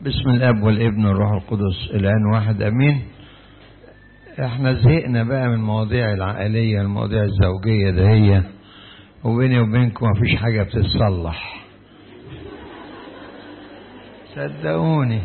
بسم الاب والابن والروح القدس الان واحد امين. احنا زهقنا بقى من المواضيع العائليه، المواضيع الزوجيه دهية، وبيني وبينكم مفيش حاجه بتتصلح، صدقوني.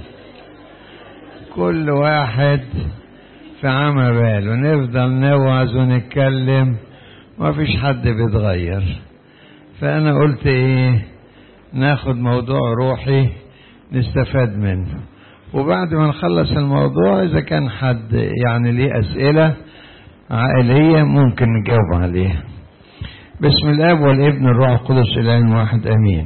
كل واحد في عمى باله، نفضل نوعظ ونتكلم مفيش حد بيتغير. فانا قلت ايه، ناخد موضوع روحي نستفاد منه، وبعد ما نخلص الموضوع اذا كان حد يعني ليه اسئله عائليه ممكن نجاوب عليها. بسم الاب والابن والروح القدس الان واحد امين.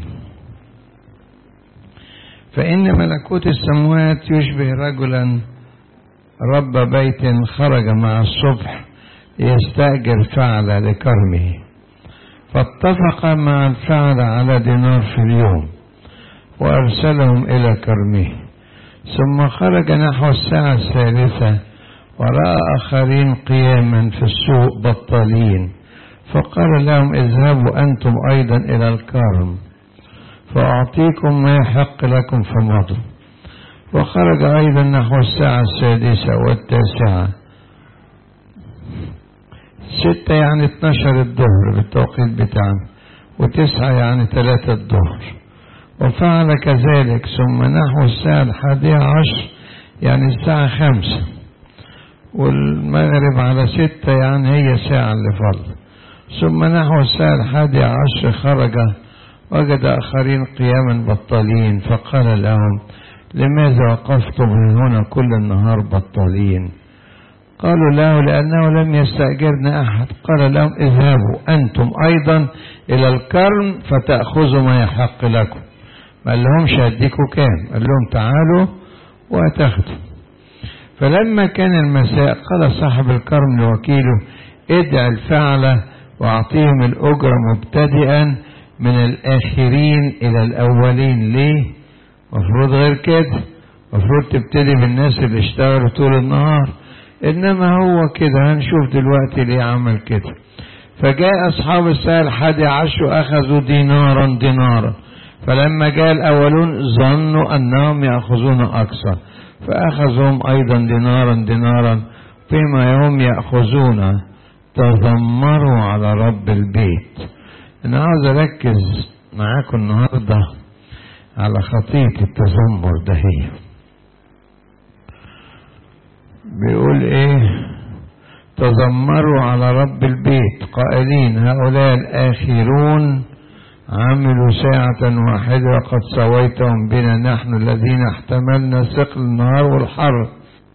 فان ملكوت السماوات يشبه رجلا رب بيت خرج مع الصبح ليستأجر فعلة لكرمه، فاتفق مع الفعلة على دينار في اليوم وأرسلهم إلى كرمه. ثم خرج نحو الساعة الثالثة ورأى آخرين قياما في السوق بطالين، فقال لهم اذهبوا أنتم أيضا إلى الكرم فأعطيكم ما يحق لكم فمضوا. وخرج أيضا نحو الساعة السادسة والتاسعة، 6 يعني 12 الظهر بالتوقيت بتاعنا، و9 يعني 3 الظهر، وفعل كذلك. ثم نحو الساعة 11 يعني الساعة 5، والمغرب على 6 يعني هي ساعة اللي فضل. ثم نحو الساعة 11 خرج وجد آخرين قياما بطالين، فقال لهم لماذا وقفتم هنا كل النهار بطالين؟ قالوا له لأنه لم يستأجرنا أحد. قال لهم اذهبوا أنتم أيضا إلى الكرم فتأخذوا ما يحق لكم. ما قال لهمش هديكوا كام، قال لهم تعالوا وتاخدوا. فلما كان المساء قال صاحب الكرم لوكيله ادع الفعلة واعطيهم الأجرة مبتدئا من الآخرين إلى الأولين. ليه؟ مفروض غير كده، مفروض تبتدي بالناس اللي اشتغلوا طول النهار، إنما هو كده. هنشوف دلوقتي ليه عمل كده. فجاء أصحاب الساعة 11 وأخذوا دينارا، فلما جاء الأولون ظنوا أنهم يأخذون أكثر، فأخذهم أيضا دينارا فيما هم يأخذون تذمروا على رب البيت. أنا عاوز أركز معاكم النهاردة على خطية التذمر دهية. بيقول إيه؟ تذمروا على رب البيت قائلين هؤلاء الآخرون عملوا ساعة واحدة وقد سويتهم بنا نحن الذين احتملنا ثقل النهار والحر.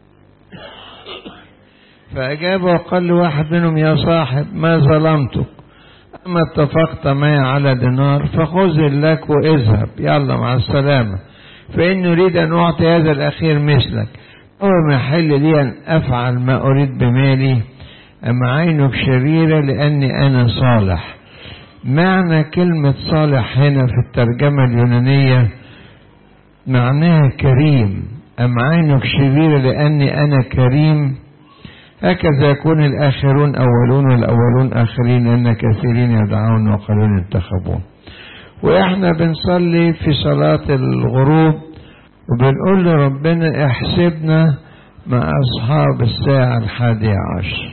فأجاب وقال لواحد منهم يا صاحب ما ظلمتك، أما اتفقت معي على دينار فخذ لك واذهب، يلا مع السلامة، فإن أريد أن أعطي هذا الأخير مثلك. هو ما يحل لي أن أفعل ما أريد بمالي، أما عينك شريرة لأني أنا صالح. معنى كلمة صالح هنا في الترجمة اليونانية معناها كريم. أما عينك شريرة لأني أنا كريم، هكذا يكون الآخرون أولون والأولون آخرين، لأن كثيرين يدعون وقليلون ينتخبون. وإحنا بنصلي في صلاة الغروب وبنقول لربنا احسبنا مع أصحاب الساعة 11.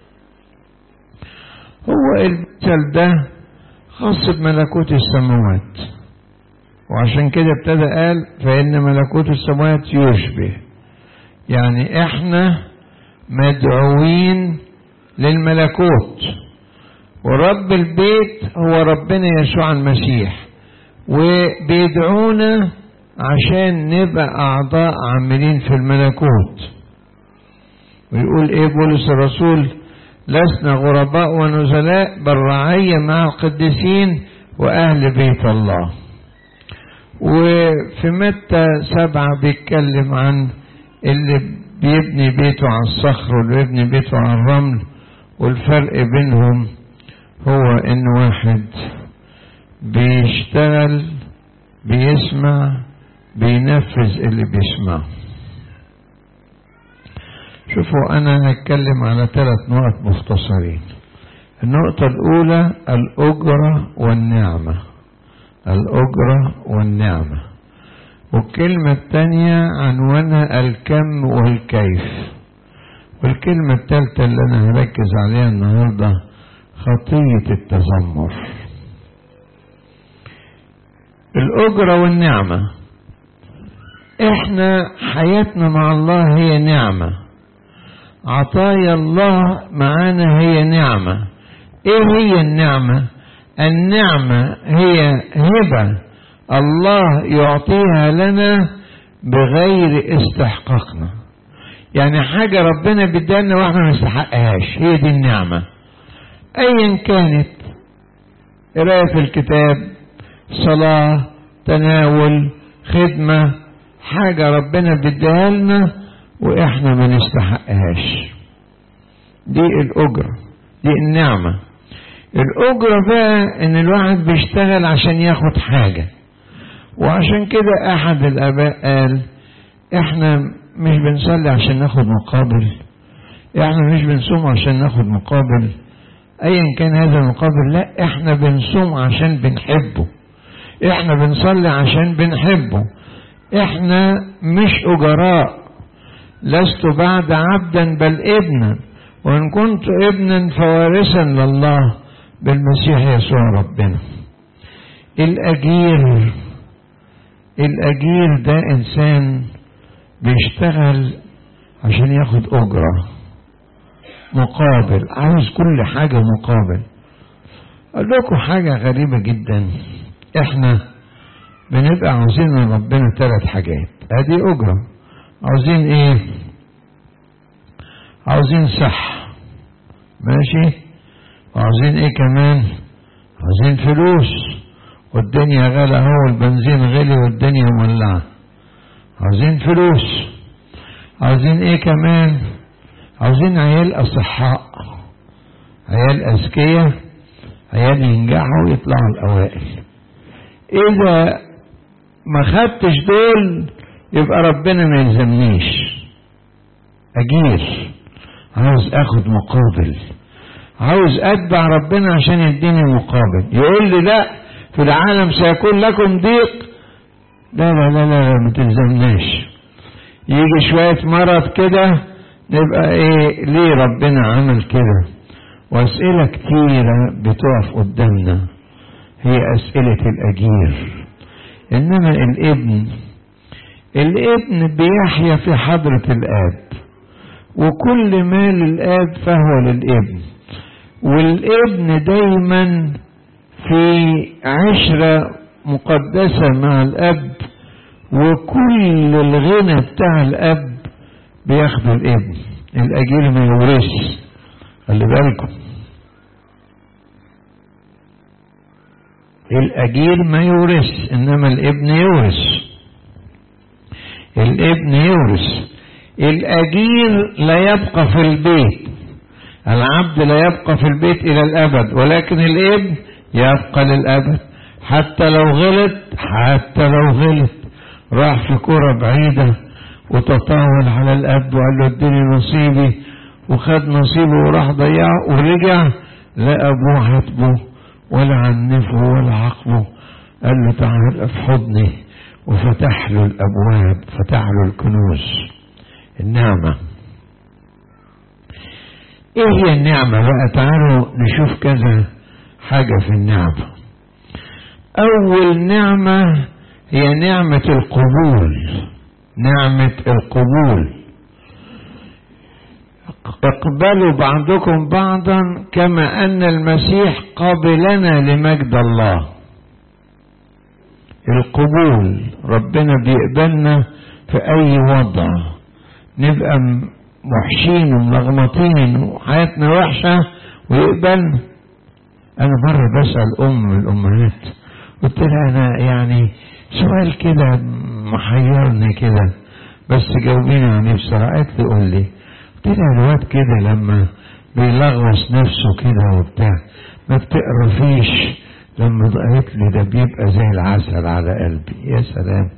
هو المثل ده خاص بملكوت السماوات، وعشان كده ابتدى قال فإن ملكوت السماوات يشبه، يعني احنا مدعوين للملكوت، ورب البيت هو ربنا يسوع المسيح، وبيدعونا عشان نبقى أعضاء عاملين في الملكوت. ويقول إيه بولس الرسول لسنا غرباء ونزلاء بل رعية مع القديسين وأهل بيت الله. وفي متى 7 بيتكلم عن اللي بيبني بيته على الصخر واللي بيبني بيته على الرمل، والفرق بينهم هو إن واحد بيشتغل بيسمع بينفذ اللي بيسمعه. شوفوا أنا هتكلم على 3 نقط مختصرين. النقطة الأولى الأجرة والنعمة. الأجرة والنعمة. والكلمة الثانية عنوانها الكم والكيف، والكلمة الثالثة اللي أنا هركز عليها النهاردة خطية التذمر. الأجرة والنعمة. احنا حياتنا مع الله هي نعمة، عطايا الله معانا هي نعمة. ايه هي النعمة؟ النعمة هي هبة الله يعطيها لنا بغير استحقاقنا، يعني حاجة ربنا بيدالنا واحنا ما نستحقهاش، هي دي النعمة. ايا كانت، قراية في الكتاب، صلاة، تناول، خدمة، حاجة ربنا بيديها لنا واحنا ما نستحقهاش، دي الأجرة، دي النعمة. الأجرة بقى ان الواحد بيشتغل عشان ياخد حاجة، وعشان كده احد الاباء قال احنا مش بنصلي عشان ناخد مقابل، احنا مش بنصوم عشان ناخد مقابل ايا كان هذا المقابل، لا، احنا بنصوم عشان بنحبه، احنا بنصلي عشان بنحبه، احنا مش اجراء. لست بعد عبدا بل ابنا، وان كنت ابنا فوارثا لله بالمسيح يسوع ربنا. الأجير ده إنسان بيشتغل عشان ياخد أجرة مقابل، عاوز كل حاجة مقابل. أقول لكم حاجة غريبة جدا، احنا بنبقى عاوزين من ربنا 3 حاجات، ادي أجرة. عاوزين ايه؟ عاوزين صح، ماشي، وعاوزين ايه كمان؟ عاوزين فلوس، والدنيا غالى اهو، البنزين غلي والدنيا مولعة، عاوزين فلوس. عاوزين ايه كمان؟ عاوزين عيال اصحاء، عيال اذكياء، عيال ينجحوا ويطلعوا الاوائل. اذا ما خدتش دول يبقى ربنا ما يلزمنيش. اجير، عاوز اخد مقابل، عاوز اتبع ربنا عشان يديني مقابل. يقول لي لا، في العالم سيكون لكم ضيق، لا لا لا لا ما تلزمناش. يجي شوية مرض كده نبقى ايه، ليه ربنا عمل كده؟ واسئلة كتيرة بتقف قدامنا هي اسئلة الاجير. انما الابن بيحيا في حضرة الاب، وكل ما للاب فهو للابن، والابن دايما في عشرة مقدسة مع الاب، وكل الغنى بتاع الاب بياخده الابن. الاجير ما يورث، خلي بالكم، الاجير ما يورث، انما الابن يورث. الابن يورث. الاجير لا يبقى في البيت، العبد لا يبقى في البيت الى الابد، ولكن الابن يبقى للابد. حتى لو غلط راح في كرة بعيدة وتطاول على الاب وقال له اديني نصيبي، وخد نصيبه وراح ضيعه ورجع، لا ابوه عاتبه ولا عنفه ولا عقله، قال له تعال في حضني، وفتح له الابواب، فتح له الكنوز. النعمة ايه هي النعمة بقى؟ تعالوا نشوف كذا حاجة في النعمة. اول نعمة هي نعمة القبول. نعمة القبول. اقبلوا بعضكم بعضا كما ان المسيح قبلنا لمجد الله. القبول، ربنا بيقبلنا في اي وضع، نبقى محشين وملغمطين وحياتنا وحشة ويقبلنا. انا مرة بسأل من الامهات، قلت لها انا يعني سؤال كده محيرني كده، بس جاوبيني عن نفسي. قالت لي قول لي. قلت لها الواد كده لما بيلغوص نفسه كده وبتاع ما بتقرفيش؟ لما قالت لي ده بيبقى زي العسل على قلبي. يا سلام،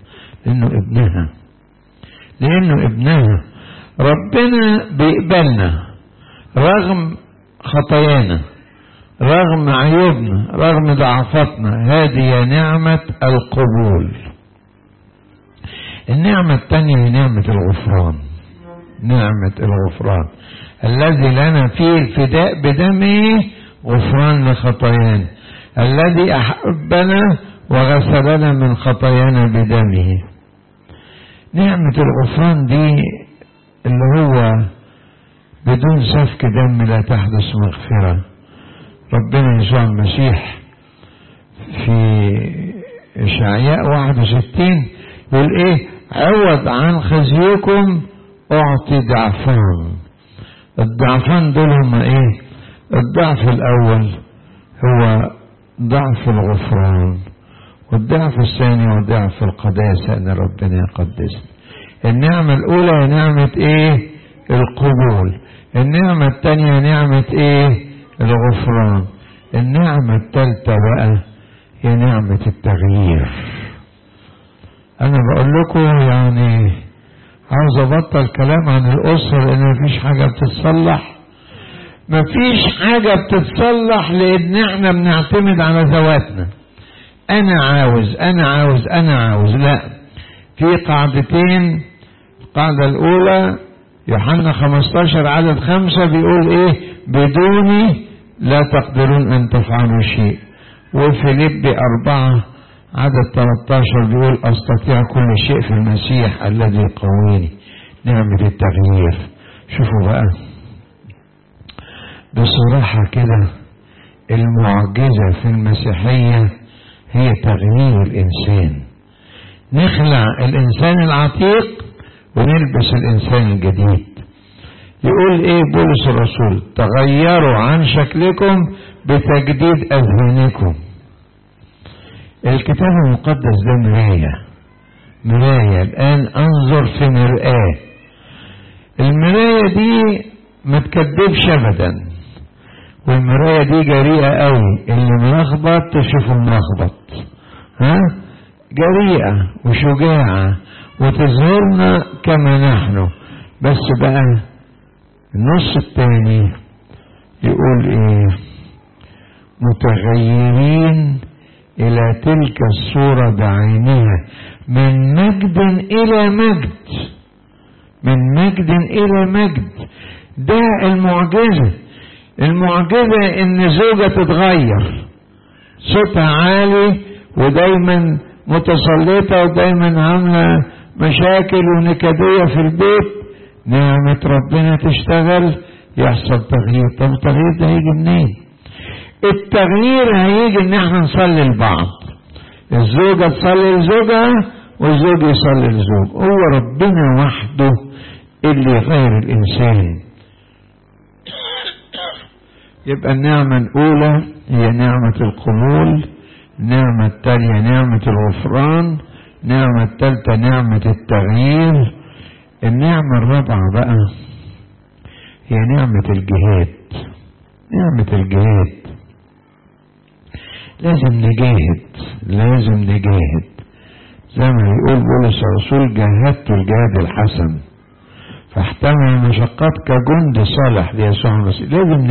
لانه ابنها. ربنا بيقبلنا رغم خطايانا، رغم عيوبنا، رغم ضعفاتنا. هذه نعمة القبول. النعمة الثانية هي نعمة الغفران. نعمة الغفران الذي لنا فيه الفداء بدمه غفران لخطايانا، الذي أحبنا وغسلنا من خطايانا بدمه. نعمة الغفران دي اللي هو بدون سفك دم لا تحدث مغفرة. ربنا يسوع المسيح في إشعياء 61 يقول ايه؟ عوض عن خزيكم اعطي ضعفان. الضعفان دول هم ايه؟ الضعف الاول هو ضعف الغفران، والضعف الثاني هو ضعف القداسة، ان ربنا يقدسنا. النعمة الاولى هي نعمة ايه؟ القبول. النعمة الثانية نعمة ايه؟ الغفران. النعمة الثالثة بقى هي نعمة التغيير. انا بقول لكم يعني عاوز ابطل كلام عن الاسرة، لان مفيش حاجة بتتصلح. مفيش حاجة بتتصلح لان احنا بنعتمد على ذواتنا. انا عاوز لا، في قاعدتين. القاعدة الاولى يوحنا 15 عدد 5 بيقول ايه؟ بدوني لا تقدرون ان تفعلوا شيء. وفيليبي 4 عدد 13 بيقول استطيع كل شيء في المسيح الذي يقويني. نعمة التغيير. شوفوا بقى بصراحة كده، المعجزة في المسيحية هي تغيير الإنسان. نخلع الإنسان العتيق ونلبس الإنسان الجديد. يقول إيه بولس الرسول؟ تغيروا عن شكلكم بتجديد أذهانكم. الكتاب المقدس ده مراية. الآن أنظر في مرآة. المراية دي ما تكذبش أبدا، والمراية دي جريئة قوي. اللي ملخبط تشوفه ملخبط، جريئة وشجاعة وتظهرنا كما نحن. بس بقى النص الثاني يقول ايه؟ متغيرين الى تلك الصورة بعينها من مجد الى مجد، من مجد الى مجد. ده المعجزة ان زوجة تتغير، صوتها عالي ودايما متسلطة ودايما عاملة مشاكل ونكدية في البيت، نعمة ربنا تشتغل يحصل تغيير. طب التغيير ده هيجي منين؟ التغيير هيجي ان احنا نصلي لبعض. الزوجة تصلي لزوجها والزوج يصلي لزوج. هو ربنا وحده اللي يغير الانسان. يبقى النعمة الاولى هي نعمة القبول، النعمة الثانية نعمة الغفران، النعمة الثالثة نعمة التغيير. النعمة الرابعة بقى هي نعمة الجهاد. نعمة الجهاد لازم نجاهد زي ما يقول بولس الرسول جاهدت الجهاد الحسن فاحتمل مشقات كجند صالح ليسوع المسيح.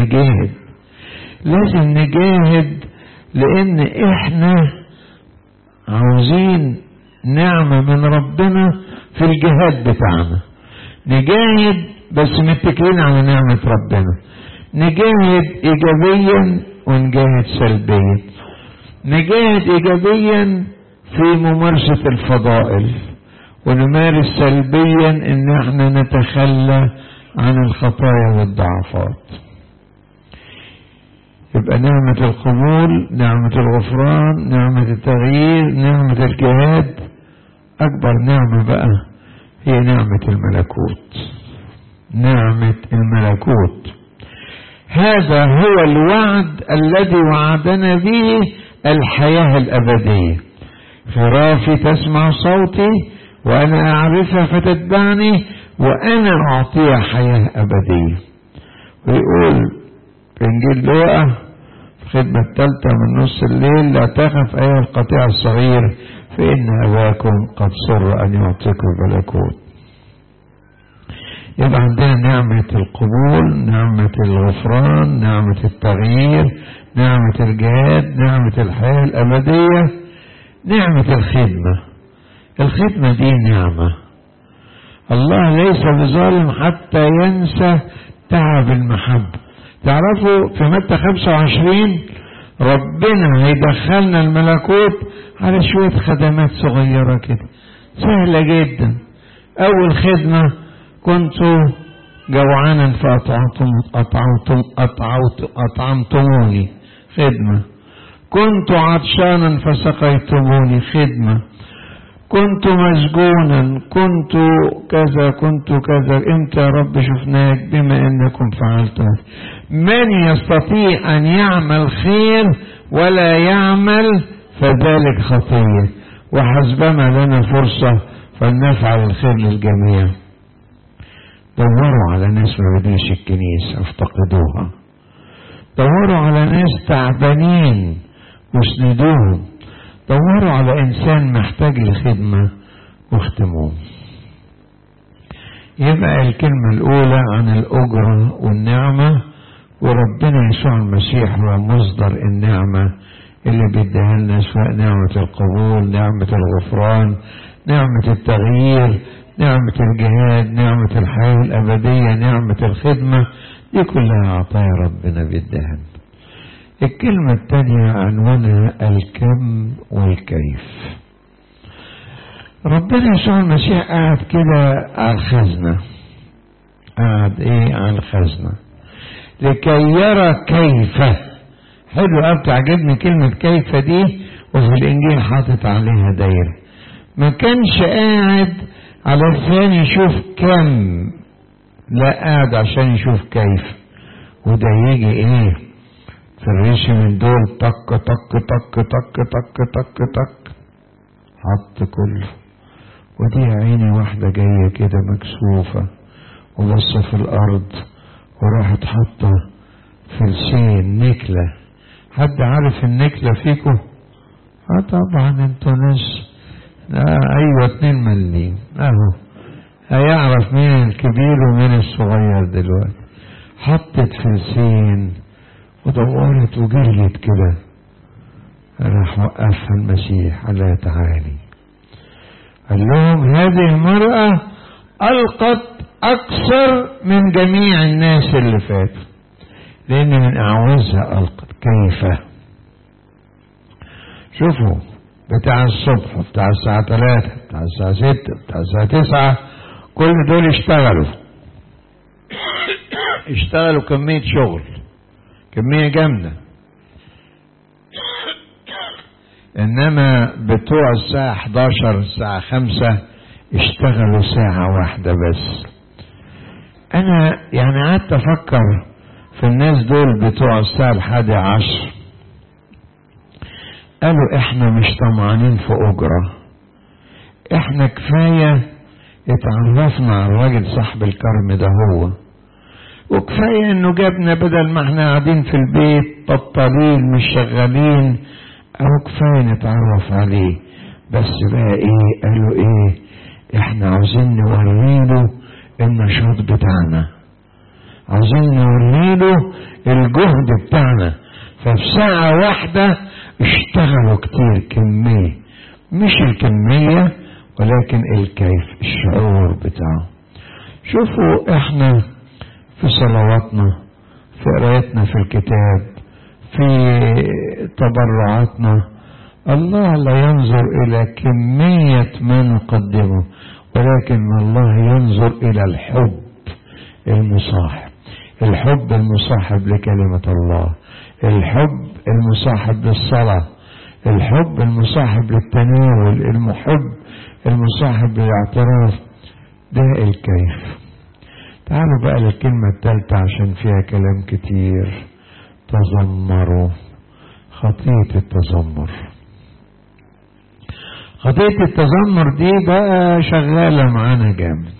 لازم نجاهد لان احنا عاوزين نعمة من ربنا في الجهاد بتاعنا. نجاهد بس متكلين على نعمة ربنا. نجاهد ايجابيا ونجاهد سلبيا. نجاهد ايجابيا في ممارسة الفضائل، ونمارس سلبيا ان احنا نتخلى عن الخطايا والضعفات. يبقى نعمة القبول، نعمة الغفران، نعمة التغيير، نعمة الجهاد. اكبر نعمة بقى هي نعمة الملكوت. نعمة الملكوت هذا هو الوعد الذي وعدنا به الحياة الأبدية. خرافي تسمع صوتي وأنا أعرفها فتتبعني وأنا أعطيها حياة أبدية. ويقول في إنجيل لوقا في الخدمة الثالثة من نص الليل لا تخف أيها القطيع الصغير فإن أباكم قد سر أن يعطيكم الملكوت. يبقى عندنا نعمة القبول، نعمة الغفران، نعمة التغيير، نعمة الجهاد، نعمة الحياة الأبدية، نعمة الخدمة. الخدمة دي نعمة. الله ليس بظالم حتى ينسى تعب المحبة. تعرفوا في متى 25 ربنا هيدخلنا الملكوت على شوية خدمات صغيرة كده سهلة جدا. أول خدمة كنت جوعانا فأطعمتموني، خدمة. كنت عطشانا فسقيتموني، خدمة. كنت مسجونا، كنت كذا انت يا رب شفناك بما انكم فعلتم. من يستطيع ان يعمل خير ولا يعمل فذلك خطية، وحسبما لنا فرصة فلنفعل الخير للجميع. دوروا على ناس ما بديش الكنيسة افتقدوها، دوروا على ناس تعبانين واسندوهم، دوروا على انسان محتاج لخدمة واخدموه. يبقى الكلمة الاولى عن الاجرة والنعمة، وربنا يسوع المسيح هو مصدر النعمة اللي بيديها لنا، سواء نعمة القبول، نعمة الغفران، نعمة التغيير، نعمة الجهاد، نعمة الحياة الأبدية، نعمة الخدمة، دي كلها عطايا ربنا بيديها. الكلمة الثانية عنوانها الكم والكيف. ربنا يسوع المسيح قاعد كده على الخزنة، قاعد على الخزنة لكي يرى كيف. حلو قوي، تعجبني كلمة كيف دي، وفي الإنجيل حاطط عليها دايرة. ما كانش قاعد علشان يشوف كم، لا قاعد عشان يشوف كيف. وده يجي في الريش من دول طق طق طق طق طق طق طق، حط كله. ودي عيني واحدة جاية كده مكسوفة وبص في الأرض، وراحت حاطة فلسين نكلة. حد عارف النكلة فيكم؟ طبعا انتوا ناس ايوه 2 مليم اهو، هيعرف مين الكبير ومين الصغير دلوقتي. حطت فلسين ودورت وجريت كده، راح وقفها المسيح قال لها تعالي. قال لهم هذه المرأة ألقت أكثر من جميع الناس اللي فاتوا، لأن من أعوزها ألقت. كيف؟ شوفوا، بتاع الصبح، بتاع الساعة 3، بتاع الساعة 6، بتاع الساعة 9، كل دول اشتغلوا كمية شغل، كمية جامدة. انما بتوع الساعة 11 الساعة 5 اشتغلوا ساعة واحدة بس. انا يعني قعدت افكر في الناس دول بتوع الساعة 11، قالوا احنا مش طمعانين في اجرة، احنا كفاية اتعرفنا على الراجل صاحب الكرم ده هو، وكفاية انه جابنا بدل ما احنا قاعدين في البيت بطالين مش شغالين، او كفاية نتعرف عليه. بس بقى قالوا احنا عاوزين نوريله النشاط بتاعنا، عاوزين نوريله الجهد بتاعنا. ففي ساعة واحدة اشتغلوا كتير، كمية، مش الكمية ولكن الكيف، الشعور بتاعه. شوفوا احنا في صلواتنا، في قراءتنا في الكتاب، في تبرعاتنا، الله لا ينظر الى كمية ما نقدمه، ولكن الله ينظر الى الحب المصاحب، الحب المصاحب لكلمة الله، الحب المصاحب للصلاة، الحب المصاحب للتناول، المحب المصاحب للاعتراف. ده الكيف. تعالوا بقى للكلمة الثالثة عشان فيها كلام كتير. تذمروا. خطية التذمر. خطية التذمر دي بقى شغالة معانا جامد.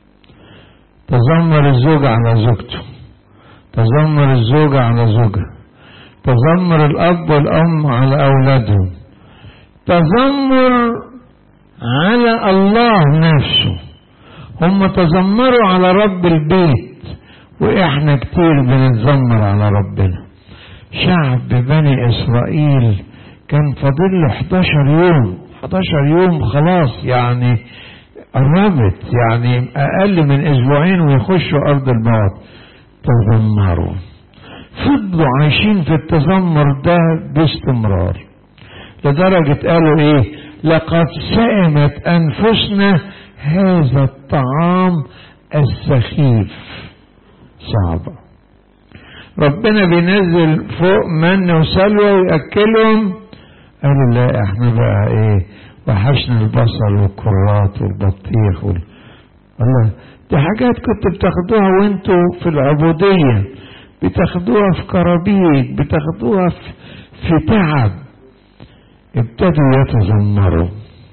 تذمر الزوج على زوجته، تذمر الزوجة على زوجها، تذمر الأب والأم على أولادهم، تذمر على الله نفسه. هم تذمروا على رب البيت، وإحنا كتير بنتذمر على ربنا. شعب بني إسرائيل كان فاضل له 11 يوم 11 يوم خلاص يعني قربت، يعني أقل من أسبوعين ويخشوا أرض الموت. تذمروا، فضلوا عايشين في التذمر ده باستمرار، لدرجة قالوا إيه؟ لقد سئمت أنفسنا هذا الطعام السخيف. صعبة. ربنا بينزل فوق من وسلوى ويأكلهم، قالوا لا احنا بقى ايه، وحشنا البصل والكرات والبطيخ الله، دي حاجات كنت بتاخدوها وانتوا في العبودية، بتاخدوها في كرابيك، بتاخدوها في تعب. ابتدوا يتذمروا.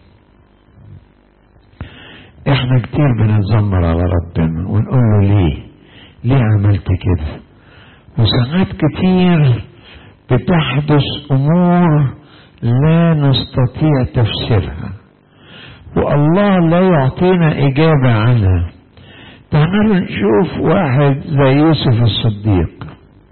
احنا كتير بنتذمر على ربنا ونقول له ليه عملت كده؟ وساعات كتير بتحدث امور لا نستطيع تفسيرها والله لا يعطينا اجابة عنها. تعالوا نشوف واحد زي يوسف الصديق.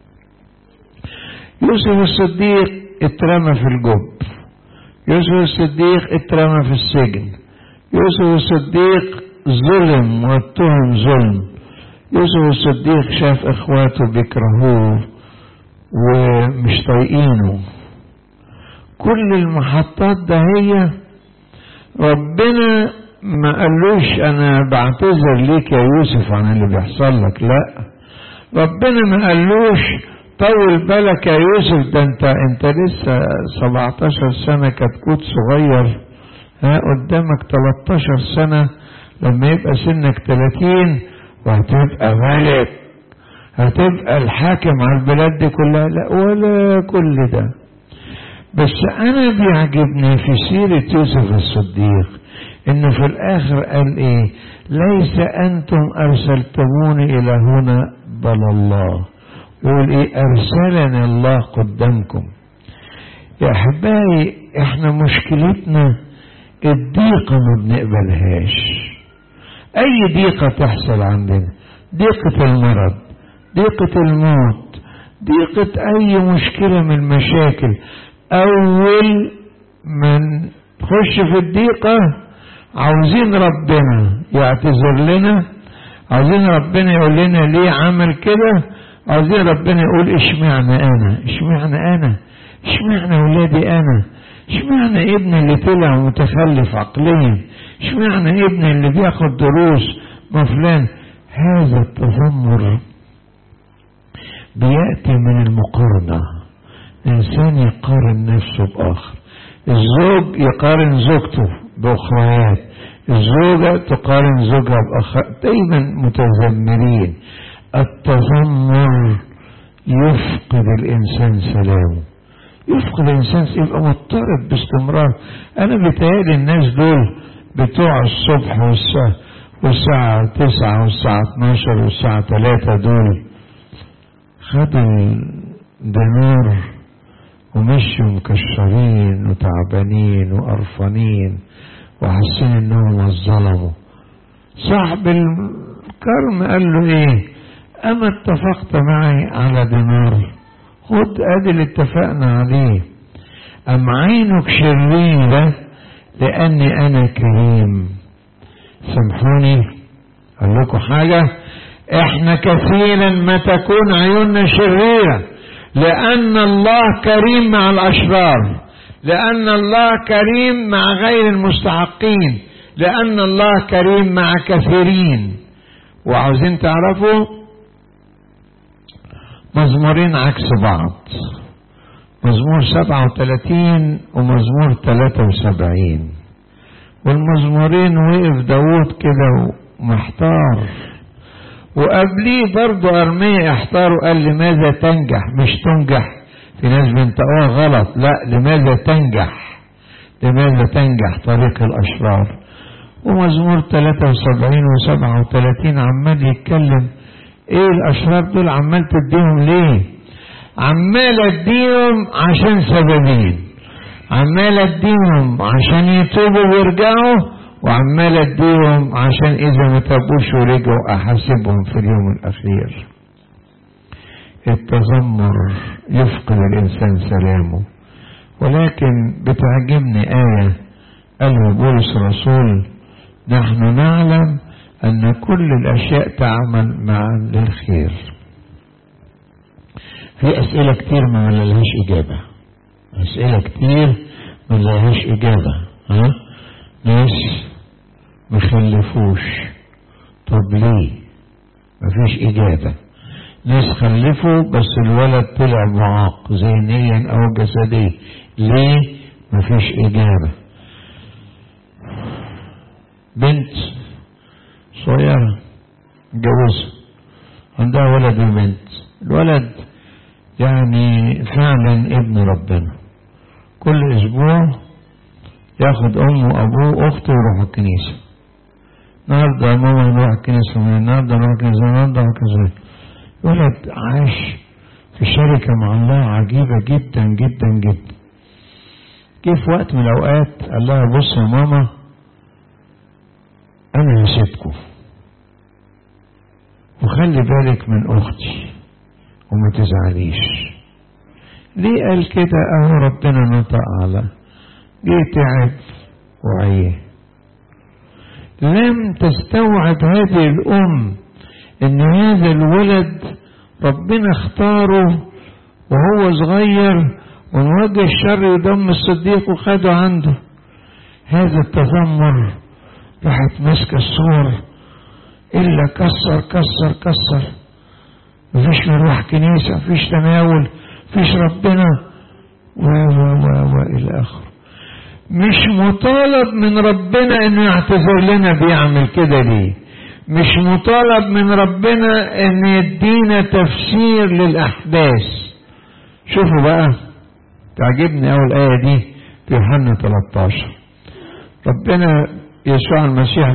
يوسف الصديق اترمى في الجب، يوسف الصديق اترمى في السجن، يوسف الصديق ظلم واتهم ظلم، يوسف الصديق شاف اخواته بيكرهوه ومش طايقينه. كل المحطات ده هي ربنا ما قالوش انا بعتذر ليك يا يوسف عن اللي بيحصل لك، لا، ربنا ما قالوش طول بالك يا يوسف، ده انت لسه 17 سنة كتكوت صغير، قدامك 13 سنة لما يبقى سنك 30 وهتبقى ملك، هتبقى الحاكم على البلاد دي كلها، لا ولا كل ده. بس انا بيعجبني في سيرة يوسف الصديق انه في الاخر قال ايه؟ ليس انتم ارسلتموني الى هنا بل الله. يقول ايه؟ ارسلني الله قدامكم. يا احبائي احنا مشكلتنا الضيقة ما بنقبلهاش. اي ضيقة تحصل عندنا، ضيقة المرض، ضيقة الموت، ضيقة اي مشكلة من المشاكل، اول ما نخش في الضيقة عاوزين ربنا يعتذر لنا، عاوزين ربنا يقول لنا ليه عمل كده، عاوزين ربنا يقول اشمعنى انا، اشمعنى انا، اشمعنى ولادي انا، اشمعنى ابني اللي طلع متخلف عقليا، اشمعنى ابني اللي بياخد دروس ما فلان. هذا التذمر بيأتي من المقارنة. انسان يقارن نفسه باخر، الزوج يقارن زوجته باخريات، الزوجة تقارن زوجها باخر، دايما متذمرين. التذمر يفقد الانسان سلامه، يفقد الانسان، يبقى مضطرب باستمرار. انا بيتهيألي الناس دول بتوع الصبح والساعة 9 والساعة 12 والساعة 3 دول خدوا الدينار ومشوا مكشرين وتعبانين وقرفانين وحاسين انهم ظلموا. صاحب الكرم قال له ايه؟ اما اتفقت معي على دينار، خد ادي اللي اتفقنا عليه. ام عينك شريرة لاني انا كريم. سامحوني اقول لكم حاجة، احنا كثيرا ما تكون عيوننا شريرة لان الله كريم مع الاشرار، لان الله كريم مع غير المستحقين، لان الله كريم مع كثيرين. وعاوزين تعرفوا مزمورين عكس بعض، مزمور 37 ومزمور 73. والمزمورين وقف داود كده ومحتار، وقبليه برضو أرميا احتار وقال لماذا تنجح، مش تنجح. في ناس بينطقوها غلط، لا، لماذا تنجح، لماذا تنجح طريق الأشرار. ومزمور 73 و37 عمال يتكلم ايه الأشرار دول عمال تديهم ليه؟ عمال اديهم عشان سببين، عمال اديهم عشان يتوبوا ويرجعوا، وعمال اديهم عشان اذا ما تابوش ورجعوا احاسبهم في اليوم الاخير. التذمر يفقد الانسان سلامه. ولكن بتعجبني آية قال بولس الرسول: نحن نعلم أن كل الأشياء تعمل معا للخير. في أسئلة كتير ما لهاش إجابة، أسئلة كتير ما لهاش إجابة. ناس مخلفوش، طب ليه؟ مفيش إجابة. ناس خلفوا بس الولد طلع معاق ذهنيا أو جسديا، ليه؟ مفيش إجابة. بنت صغيرة متجوزة عندها ولد وبنت، الولد يعني فعلا ابن ربنا، كل اسبوع ياخد امه وابوه واخته ويروحوا الكنيسة. النهارده يا ماما نروح الكنيسة، النهارده نروح الكنيسة، النهارده كذا. ولد عاش في شركة مع الله عجيبة جدا جدا جدا. جه في وقت من الاوقات قال لها: بص يا ماما، انا هسيبكم وخلي بالك من اختي وما تزعليش. ليه قال كده؟ اهو ربنا نطق على جه تعب وعيه. لم تستوعب هذه الام ان هذا الولد ربنا اختاره وهو صغير، ونوجه الشر يضم الصديق وخده عنده. هذا التذمر راحت ماسكه الصور الا كسر كسر كسر، مفيش مروح كنيسة، مفيش تناول، مفيش ربنا والى اخره. مش مطالب من ربنا انه يعتذر لنا، بيعمل كده ليه؟ مش مطالب من ربنا ان يدينا تفسير للاحداث. شوفوا بقى، تعجبني اول آية دي في يوحنا 13. ربنا يسوع المسيح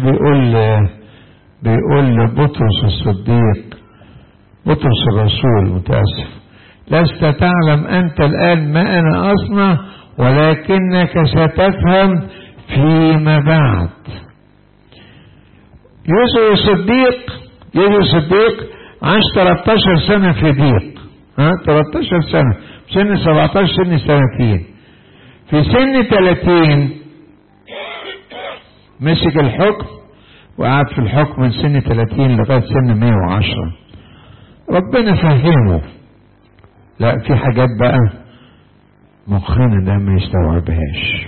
بيقول لبطرس الصديق، بطرس الرسول متأسف: لست تعلم أنت الآن ما أنا أصنع، ولكنك ستفهم فيما بعد. يوسف الصديق عاش 13 سنة في ضيق، 13 سنة، سن 17 سن 30. في سن 30 مسك الحكم وقعد في الحكم من سن 30 لغاية سن 110. ربنا فهمه. لا، في حاجات بقى مخنا ده ما يستوعبهاش.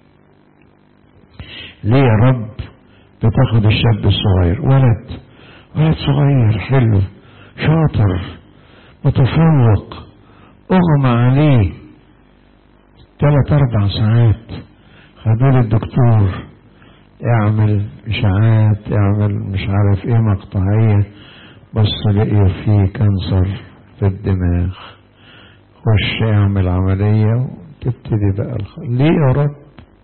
ليه يا رب بتاخد الشاب الصغير، ولد صغير حلو شاطر متفوق، اغمى عليه 3-4 ساعات، خدوه الدكتور اعمل اشاعات، اعمل مش عارف ايه مقطعية، بص لقي فيه كانسر في الدماغ، خش اعمل عملية وتبتدي بقى ليه يا رب؟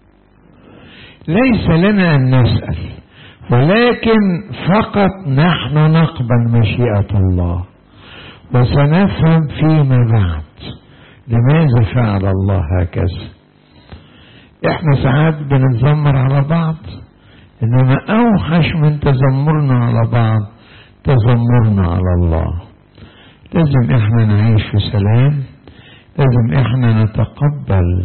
ليس لنا ان نسأل، ولكن فقط نحن نقبل مشيئة الله وسنفهم فيما بعد لماذا فعل الله هكذا. احنا ساعات بنتذمر على بعض، انما اوحش من تذمرنا على بعض تذمرنا على الله. لازم احنا نعيش في سلام، لازم احنا نتقبل.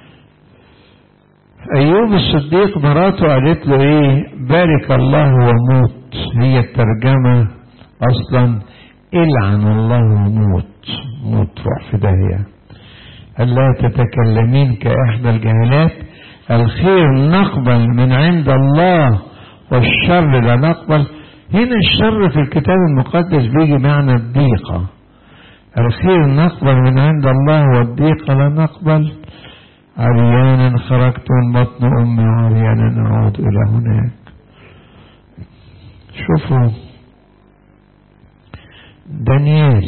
ايوب الصديق مراته قالت له ايه؟ بارك الله وموت. هي الترجمة اصلا العن الله وموت، موت روح في داهية. ألا تتكلمين كإحدى الجاهلات، الخير نقبل من عند الله والشر لا نقبل. هنا الشر في الكتاب المقدس بيجي معنى الضيقة. الخير نقبل من عند الله والضيقة لا نقبل. عريانا خرجت من بطن أمي وعريانا أعود إلى هناك. شوفوا دانيال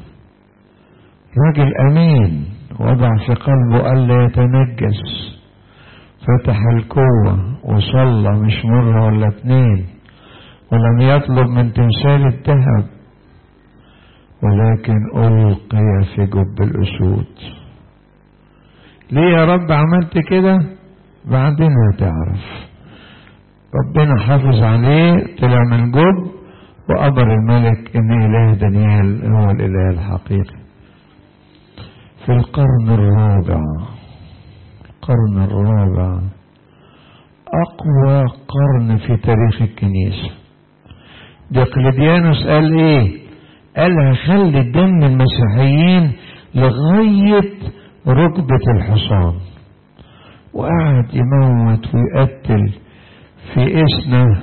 راجل أمين، وضع في قلبه ألا يتنجس، فتح الكوة وصلى مش مرة ولا 2، ولم يطلب من تمثال الذهب، ولكن ألقي في جب الأسود. ليه يا رب عملت كده؟ بعدين هتعرف. ربنا حافظ عليه، طلع من جب، وأمر الملك إن إله دانيال هو الإله الحقيقي. في القرن الرابع أقوى قرن في تاريخ الكنيسة. دقلديانوس قال إيه؟ قال هخلي دم المسيحيين لغاية ركبة الحصان، وقعد يموت ويقتل في إسنا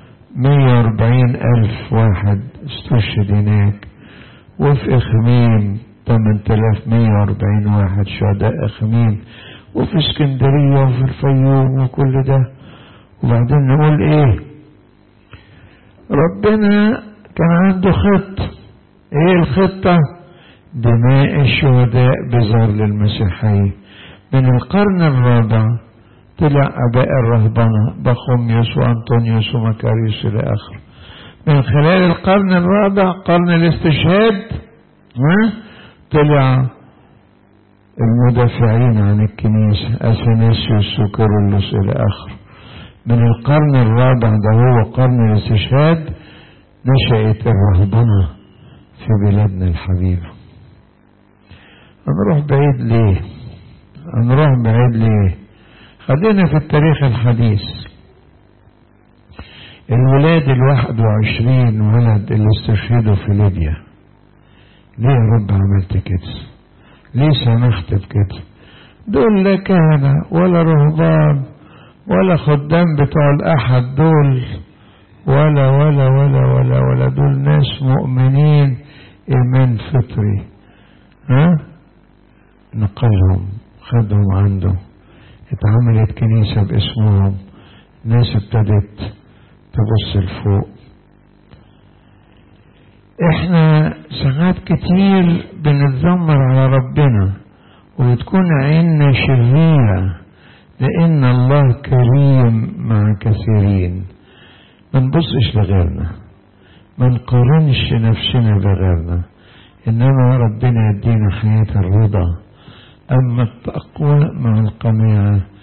140,000 واحد استشهد هناك، وفي إخميم 8140 واحد شهداء إخميم، وفي اسكندرية وفي الفيوم وكل ده. وبعدين نقول إيه؟ ربنا كان عنده خطة. إيه الخطة؟ دماء الشهداء بذر للمسيحية. من القرن الرابع طلع أباء الرهبنة بخوميوس وأنطونيوس ومكاريوس إلى آخره. من خلال القرن الرابع قرن الاستشهاد طلع المدافعين عن الكنيسة أثناسيوس وكيرلس إلى آخره. من القرن الرابع ده هو قرن الاستشهاد نشأت الرهبنة في بلادنا الحبيبة. هنروح بعيد ليه؟ خلينا في التاريخ الحديث. الولاد 21 ولد اللي استشهدوا في ليبيا، ليه يا رب عملت كده؟ ليه سمحت بكده؟ دول لا كهنة ولا رهبان ولا خدام بتوع الأحد، دول ولا ولا ولا ولا ولا دول ناس مؤمنين إيمان فطري. نقلهم، خدهم عنده، اتعملت كنيسة باسمهم، ناس ابتدت تبص لفوق. احنا ساعات كتير بنتذمر على ربنا وبتكون عيننا شريرة، لأن الله كريم مع كثيرين. ما نبصش لغيرنا، ما نقارنش نفسنا بغيرنا، إنما ربنا يدينا حياة الرضا. أما التقوى مع القناعة